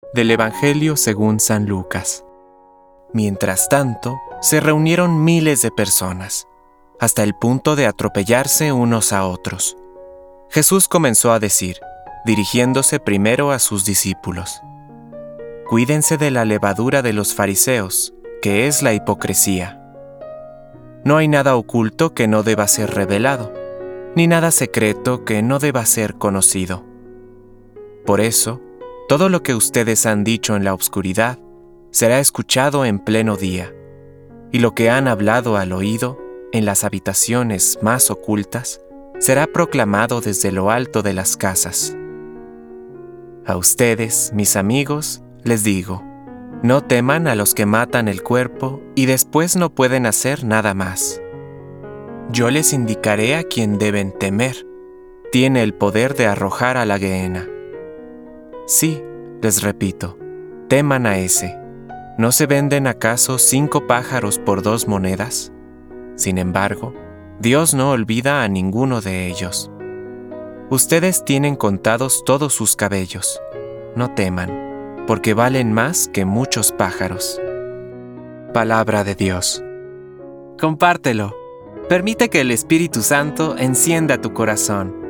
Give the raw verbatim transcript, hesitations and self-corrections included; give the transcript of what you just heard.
Del Evangelio según San Lucas. Mientras tanto, se reunieron miles de personas, hasta el punto de atropellarse unos a otros. Jesús comenzó a decir, dirigiéndose primero a sus discípulos: Cuídense de la levadura de los fariseos, que es la hipocresía. No hay nada oculto que no deba ser revelado, ni nada secreto que no deba ser conocido. Por eso, todo lo que ustedes han dicho en la oscuridad será escuchado en pleno día, y lo que han hablado al oído en las habitaciones más ocultas será proclamado desde lo alto de las casas. A ustedes, mis amigos, les digo, no teman a los que matan el cuerpo y después no pueden hacer nada más. Yo les indicaré a quién deben temer. Tiene el poder de arrojar a la gehenna. Sí, les repito, teman a ese. ¿No se venden acaso cinco pájaros por dos monedas? Sin embargo, Dios no olvida a ninguno de ellos. Ustedes tienen contados todos sus cabellos. No teman, porque valen más que muchos pájaros. Palabra de Dios. Compártelo. Permite que el Espíritu Santo encienda tu corazón